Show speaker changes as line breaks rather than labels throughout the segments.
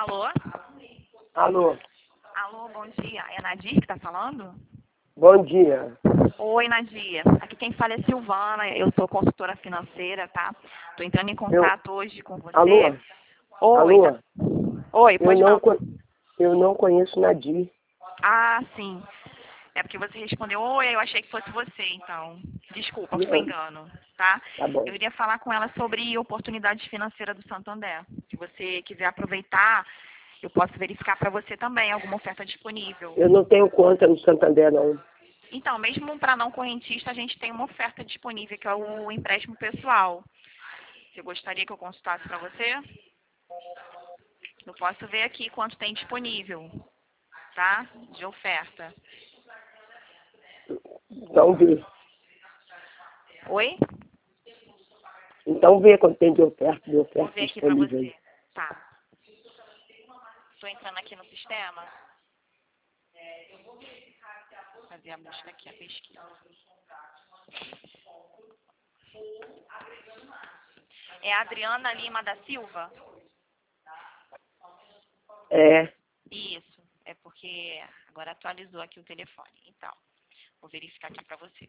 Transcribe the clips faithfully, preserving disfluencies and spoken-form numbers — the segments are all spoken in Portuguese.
Alô?
Alô,
Alô, bom dia. É a Nadir que está falando?
bom dia.
Oi, Nadir. Aqui quem fala é Silvana. Eu sou consultora financeira, tá? Tô entrando em
Eu,
contato hoje com você.
alô,
Oi,
alô,
tá? Oi,
eu
pois
não,
não.
co- eu não conheço Nadir.
Ah, sim. É porque você respondeu, oi, eu achei que fosse você, então. Desculpa, foi
Não,
engano, tá?
tá bom.
Eu iria falar com ela sobre oportunidades financeiras do Santander. Se você quiser aproveitar, eu posso verificar para você também alguma oferta disponível.
Eu não tenho conta no Santander, não.
Então, mesmo para não correntista, a gente tem uma oferta disponível, que é o empréstimo pessoal. Você gostaria que eu consultasse para você? Eu posso ver aqui quanto tem disponível, tá? De oferta.
Então vê.
Oi?
Então vê quanto tem de oferta, de
Vou
oferta
ver aqui para
disponível
você.
aí.
Tá. Estou entrando aqui no sistema. Vou fazer a busca aqui, a pesquisa. É a Adriana Lima da Silva?
É,
Isso. É porque agora atualizou aqui o telefone. Então, vou verificar aqui para você.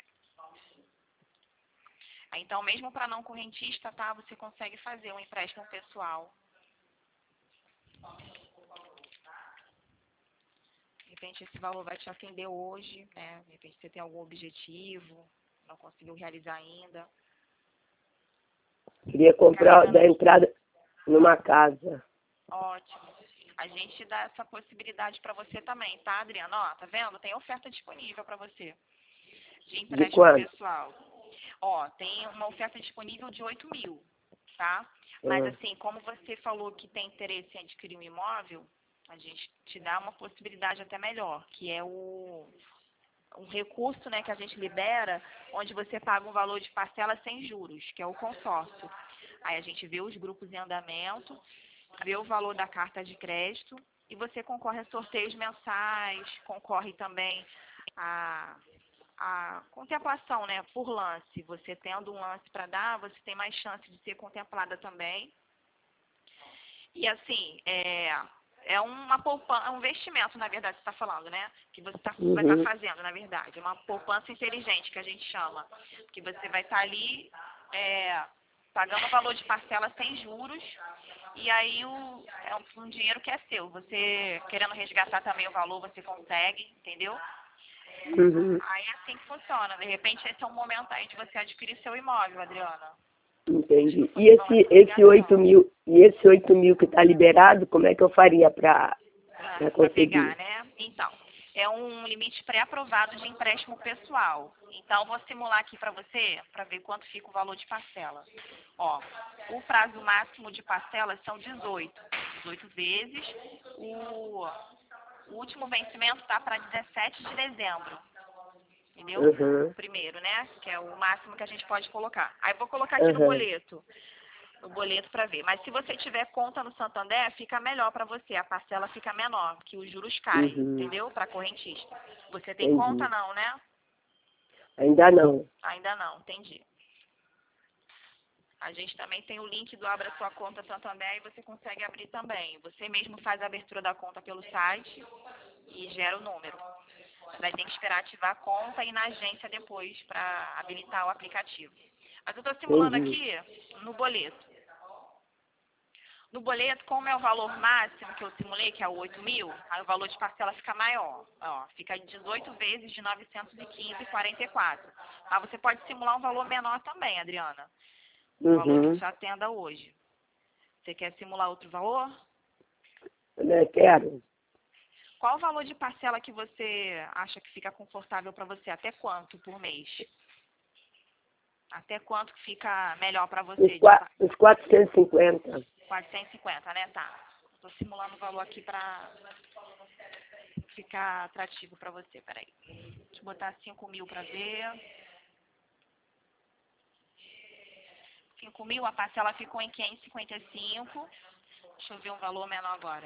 Aí, então, mesmo para não correntista, tá? Você consegue fazer um empréstimo pessoal. De repente, esse valor vai te atender hoje, né? De repente, você tem algum objetivo, não conseguiu realizar ainda.
queria comprar,
Carregando
dar
aqui.
entrada numa casa.
Ótimo. A gente dá essa possibilidade para você também, tá, Adriana? Ó, tá vendo? Tem oferta disponível para você de
De
empréstimo
quanto?
pessoal. Ó, tem uma oferta disponível de oito mil, tá? Mas
Ah,
assim, como você falou que tem interesse em adquirir um imóvel, a gente te dá uma possibilidade até melhor, que é o um recurso, né, que a gente libera, onde você paga um valor de parcela sem juros, que é o consórcio. Aí a gente vê os grupos em andamento, vê o valor da carta de crédito e você concorre a sorteios mensais, concorre também a a contemplação, né, por lance. Você tendo um lance para dar, você tem mais chance de ser contemplada também. E assim, é, é uma poupança, um investimento, na verdade, você está falando, né? Que você tá, vai estar
uhum,
fazendo, na verdade. Uma poupança inteligente, que a gente chama. Que você vai estar ali é, pagando o valor de parcela sem juros. E aí o, é um, um dinheiro que é seu. Você querendo resgatar também o valor, você consegue, entendeu?
uhum,
Aí é assim que funciona. De repente, esse é um momento aí de você adquirir seu imóvel, Adriana. Acho que
entendi.
foi
E
bom
esse,
essa
esse oito
ligação
mil, e esse oito mil que está liberado, como é que eu faria para
para pegar,
conseguir?
né? Então, é um limite pré-aprovado de empréstimo pessoal. Então, vou simular aqui para você, para ver quanto fica o valor de parcela. Ó, o prazo máximo de parcelas são dezoito. dezoito vezes. O, o último vencimento tá para dezessete de dezembro. Entendeu?
Uhum,
O primeiro, né? Que é o máximo que a gente pode colocar. Aí vou colocar aqui no
uhum,
boleto. No boleto para ver. Mas se você tiver conta no Santander, fica melhor para você. A parcela fica menor, porque os juros caem,
uhum,
entendeu? Para correntista. Você tem conta
entendi.
não, né?
Ainda não.
Ainda não, entendi. A gente também tem o link do Abra Sua Conta Santander e você consegue abrir também. Você mesmo faz a abertura da conta pelo site e gera o número. Vai ter que esperar ativar a conta e ir na agência depois para habilitar o aplicativo. Mas eu estou simulando
Entendi.
aqui no boleto. No boleto, como é o valor máximo que eu simulei, que é o oito mil, aí o valor de parcela fica maior. Ó, fica dezoito vezes de novecentos e quinze vírgula quarenta e quatro. Mas você pode simular um valor menor também, Adriana. Um valor que
Uhum.
te atenda hoje. Você quer simular outro valor?
Eu quero.
Qual o valor de parcela que você acha que fica confortável para você? Até quanto por mês? Até quanto que fica melhor para
Os,
você? De
qua- os quatrocentos e cinquenta.
quatrocentos e cinquenta, né? Tá. Estou simulando o valor aqui para ficar atrativo para você. Peraí. Deixa eu botar cinco mil para ver. cinco mil, a parcela ficou em quinhentos e cinquenta e cinco. Deixa eu ver um valor menor agora.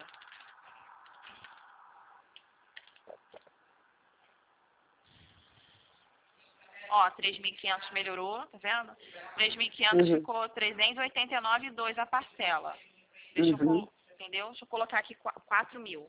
Ó, três mil e quinhentos melhorou, tá vendo? três mil e quinhentos
Uhum.
ficou trezentos e oitenta e nove vírgula dois a parcela. Deixa eu
Uhum.
colocar. entendeu? Deixa eu colocar aqui quatro mil.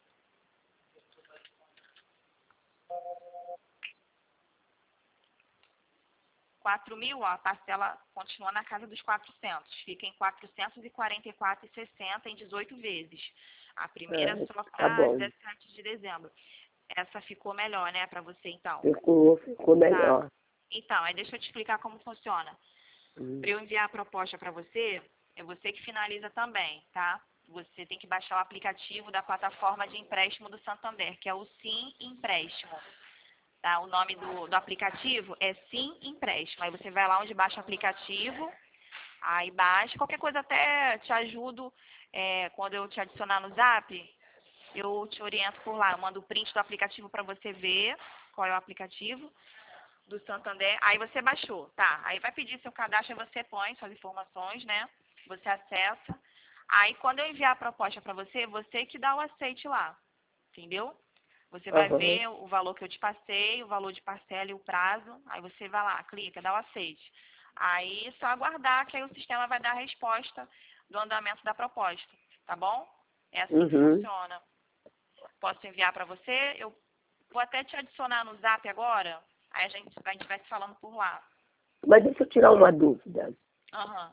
quatro mil, ó, a parcela continua na casa dos quatrocentos. Fica em quatrocentos e quarenta e quatro reais e sessenta centavos em dezoito vezes. A primeira
É,
só
tá
para
bom.
dezessete de dezembro. Essa ficou melhor, né, para você, então?
Ficou, ficou melhor.
Tá. Então, aí deixa eu te explicar como funciona.
Hum.
Para eu enviar a proposta para você, é você que finaliza também, tá? Você tem que baixar o aplicativo da plataforma de empréstimo do Santander, que é o Sim Empréstimo. Tá? O nome do, do aplicativo é Sim Empréstimo. Aí você vai lá onde baixa o aplicativo, aí baixa. Qualquer coisa até te ajudo, é, quando eu te adicionar no Zap, eu te oriento por lá. Eu mando o print do aplicativo para você ver qual é o aplicativo do Santander. Aí você baixou, tá? Aí vai pedir seu cadastro, aí você põe suas informações, né? Você acessa. Aí quando eu enviar a proposta para você, você que dá o aceite lá, entendeu? Você vai
Uhum.
ver o valor que eu te passei, o valor de parcela e o prazo. Aí você vai lá, clica, dá o aceite. Aí é só aguardar que aí o sistema vai dar a resposta do andamento da proposta, tá bom? É assim que
Uhum.
funciona. Posso enviar para você? Eu vou até te adicionar no Zap agora. Aí a gente, a gente vai se falando por lá.
Mas deixa eu tirar uma dúvida.
Aham.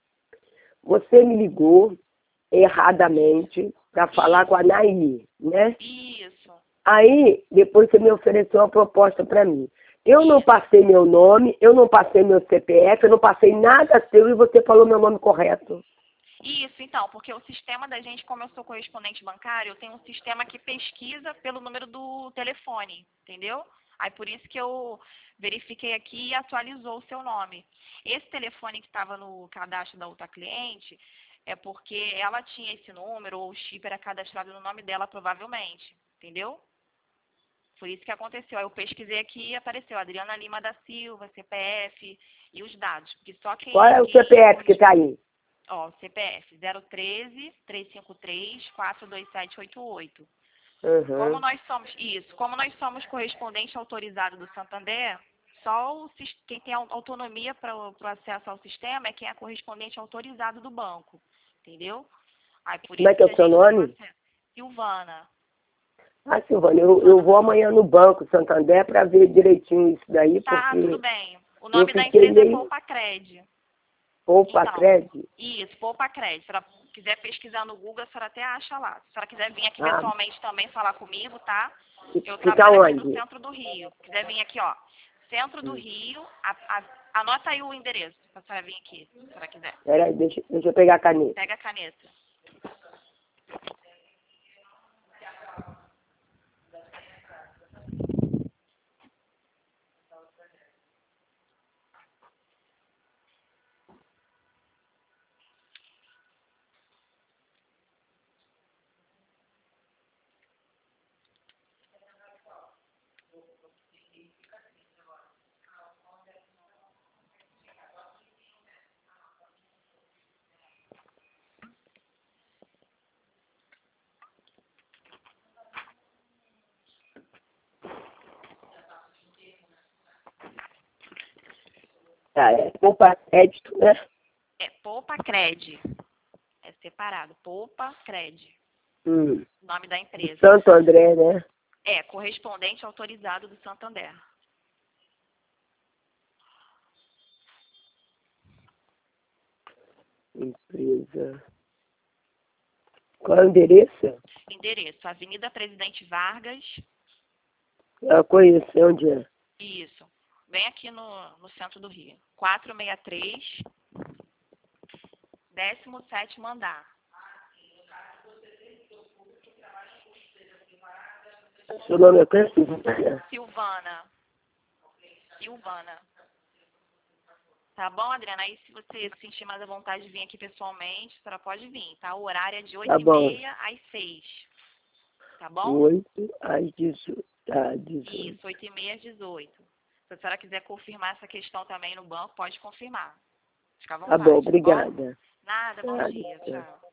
Você me ligou erradamente para falar
Isso.
com a Naí, né?
Isso.
Aí, depois você me ofereceu uma proposta para mim. Eu não
Isso.
passei meu nome, eu não passei meu C P F, eu não passei nada seu e você falou meu nome correto.
Isso, então, porque o sistema da gente, como eu sou correspondente bancário, eu tenho um sistema que pesquisa pelo número do telefone, entendeu? Aí por isso que eu verifiquei aqui e atualizou o seu nome. Esse telefone que estava no cadastro da outra cliente é porque ela tinha esse número ou o chip era cadastrado no nome dela provavelmente, entendeu? Foi isso que aconteceu. Aí eu pesquisei aqui e apareceu Adriana Lima da Silva, C P F e os dados. Porque só quem,
Qual é o
quem
C P F que está aí?
Ó, C P F zero um três, três cinco três, quatro dois sete oito oito. Como
Uhum.
nós somos, isso, como nós somos correspondente autorizado do Santander, só o, sis- quem tem au- autonomia para o acesso ao sistema é quem é correspondente autorizado do banco, entendeu? Aí por
Como é
isso
que é
que
o
a
seu
gente tem o
nome?
acesso. Silvana.
Ah, Silvana, eu, eu
Silvana
vou
Manoel.
amanhã no Banco Santander para ver direitinho isso daí,
Tá, tudo
porque
bem. O
eu
nome da
fiquei
empresa é
meio
Poupa Cred.
poupa
Então,
crédito.
isso, Poupa Crédito. Se ela quiser pesquisar no Google, a senhora até acha lá. Se a senhora quiser vir aqui
Ah,
pessoalmente também falar comigo, tá? Eu
fica
trabalho aqui no
onde?
centro do Rio. Se quiser vir aqui, ó. Centro do
Hum.
Rio. A, a, anota aí o endereço, pra senhora vir aqui, se a senhora quiser.
Peraí, deixa, deixa eu pegar a caneta.
Pega a caneta.
Tá, é poupa crédito, né?
É Poupa Cred. É separado. Poupa Cred.
Hum.
Nome da
Do
empresa.
Santo André, né?
É, correspondente autorizado do Santander.
Empresa. Qual é o endereço?
Endereço, Avenida Presidente Vargas.
Eu conheço, onde é?
Isso. Bem aqui no, no centro do Rio. quatrocentos e sessenta e três, décimo sétimo andar.
Seu nome é quem? Silvana?
Silvana. Silvana. Tá bom, Adriana? Aí se você se sentir mais à vontade de vir aqui pessoalmente, a senhora pode vir, tá? O horário é de oito
Tá
e
bom.
meia às seis. Tá bom?
Oito às dezoito. Tá, dezoito.
Isso, oito e meia às dezoito. Se a senhora quiser confirmar essa questão também no banco, pode confirmar. Fica à
Tá bom,
vontade, tá bom?
obrigada.
Nada, bom
Nada.
dia. Tchau.